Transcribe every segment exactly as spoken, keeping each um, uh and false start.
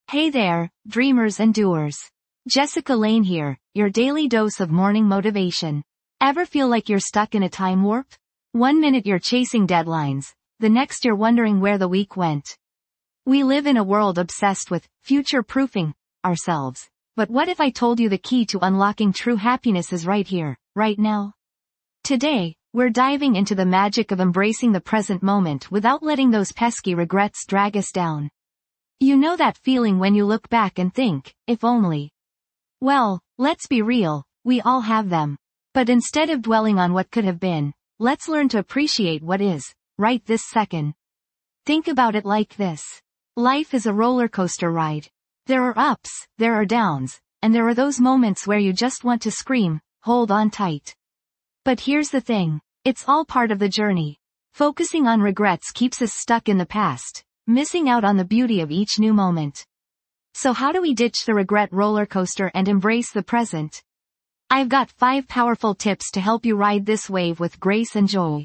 Hey there, dreamers and doers. Jessica Lane here, your daily dose of morning motivation. Ever feel like you're stuck in a time warp? One minute you're chasing deadlines, the next you're wondering where the week went. We live in a world obsessed with future-proofing ourselves. But what if I told you the key to unlocking true happiness is right here, right now? Today, we're diving into the magic of embracing the present moment without letting those pesky regrets drag us down. You know that feeling when you look back and think, if only. Well, let's be real, we all have them. But instead of dwelling on what could have been, let's learn to appreciate what is, right this second. Think about it like this. Life is a roller coaster ride. There are ups, there are downs, and there are those moments where you just want to scream, hold on tight. But here's the thing, it's all part of the journey. Focusing on regrets keeps us stuck in the past, missing out on the beauty of each new moment. So how do we ditch the regret roller coaster and embrace the present? I've got five powerful tips to help you ride this wave with grace and joy.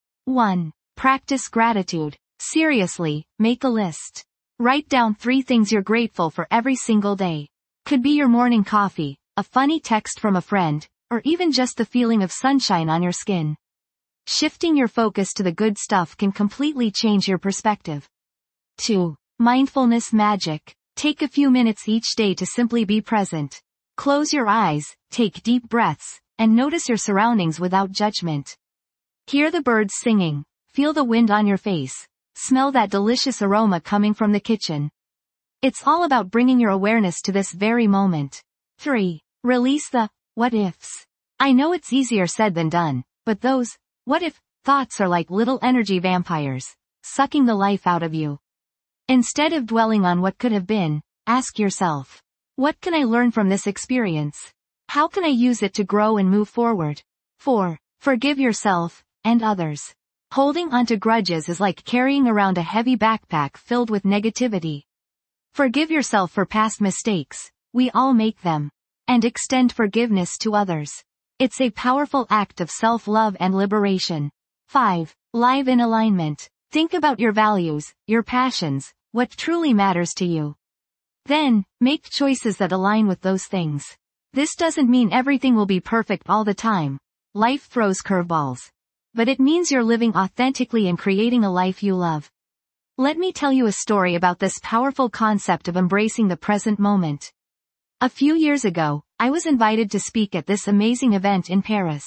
one. Practice gratitude. Seriously, make a list. Write down three things you're grateful for every single day. Could be your morning coffee, a funny text from a friend, or even just the feeling of sunshine on your skin. Shifting your focus to the good stuff can completely change your perspective. two. Mindfulness magic. Take a few minutes each day to simply be present. Close your eyes, take deep breaths, and notice your surroundings without judgment. Hear the birds singing, feel the wind on your face, smell that delicious aroma coming from the kitchen. It's all about bringing your awareness to this very moment. three. Release the what ifs. I know it's easier said than done, but those what if thoughts are like little energy vampires, sucking the life out of you. Instead of dwelling on what could have been, ask yourself, what can I learn from this experience? How can I use it to grow and move forward? four. Forgive yourself, and others. Holding onto grudges is like carrying around a heavy backpack filled with negativity. Forgive yourself for past mistakes, we all make them. And extend forgiveness to others. It's a powerful act of self-love and liberation. five. Live in alignment. Think about your values, your passions, what truly matters to you. Then, make choices that align with those things. This doesn't mean everything will be perfect all the time. Life throws curveballs. But it means you're living authentically and creating a life you love. Let me tell you a story about this powerful concept of embracing the present moment. A few years ago, I was invited to speak at this amazing event in Paris.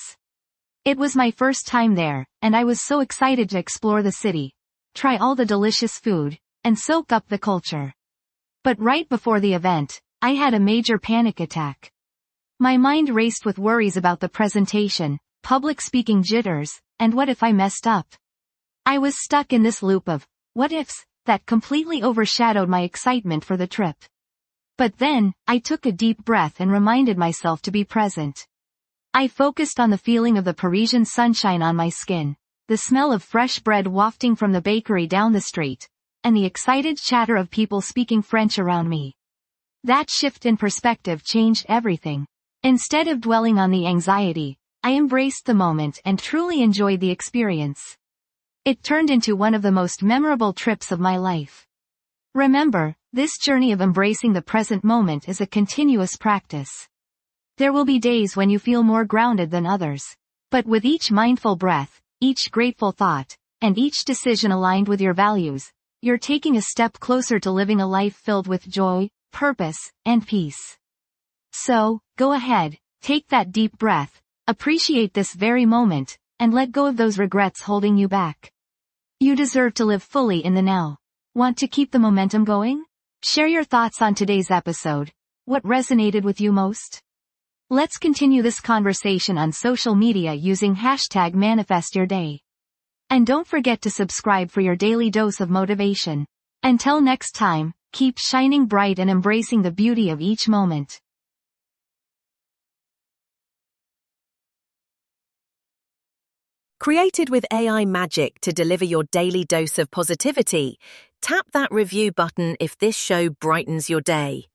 It was my first time there, and I was so excited to explore the city, try all the delicious food, and soak up the culture. But right before the event, I had a major panic attack. My mind raced with worries about the presentation, public speaking jitters, and what if I messed up? I was stuck in this loop of what ifs that completely overshadowed my excitement for the trip. But then, I took a deep breath and reminded myself to be present. I focused on the feeling of the Parisian sunshine on my skin, the smell of fresh bread wafting from the bakery down the street, and the excited chatter of people speaking French around me. That shift in perspective changed everything. Instead of dwelling on the anxiety, I embraced the moment and truly enjoyed the experience. It turned into one of the most memorable trips of my life. Remember, this journey of embracing the present moment is a continuous practice. There will be days when you feel more grounded than others. But with each mindful breath, each grateful thought, and each decision aligned with your values, you're taking a step closer to living a life filled with joy, purpose, and peace. So, go ahead, take that deep breath, appreciate this very moment, and let go of those regrets holding you back. You deserve to live fully in the now. Want to keep the momentum going? Share your thoughts on today's episode. What resonated with you most? Let's continue this conversation on social media using hashtag ManifestYourDay. And don't forget to subscribe for your daily dose of motivation. Until next time, keep shining bright and embracing the beauty of each moment. Created with A I magic to deliver your daily dose of positivity, tap that review button if this show brightens your day.